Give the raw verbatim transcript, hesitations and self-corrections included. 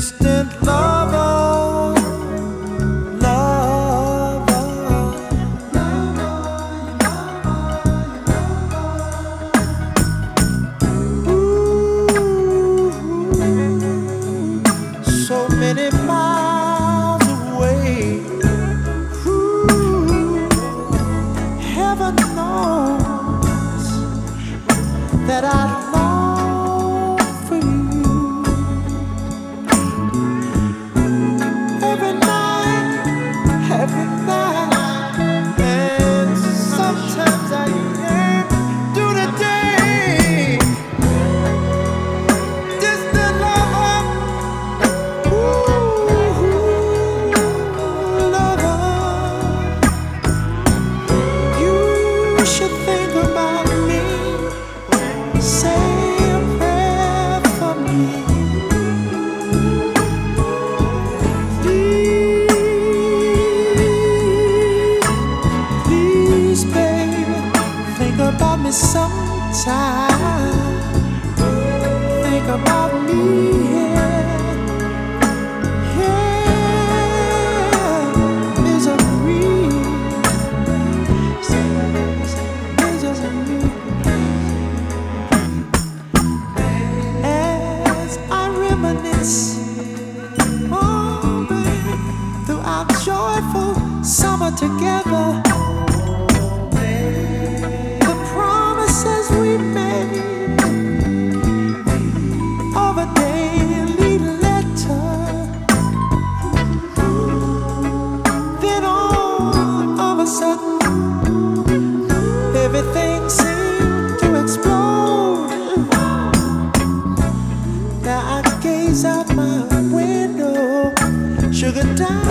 distant lover, lover. Ooh, so many miles away. Ooh, heaven knows that I long for you. Every night, every night, and sometimes I yearn through the day. Distant lover, ooh, lover, you should think about me. Say a prayer for me. Please, baby, think about me sometime. Think about me, yeah, yeah. Misery, misery. As I reminisce, oh baby, through our joyful summer together. The promises we made of a daily letter. Then all of a sudden, everything seemed to explode. Now I gaze out my window, sugar down.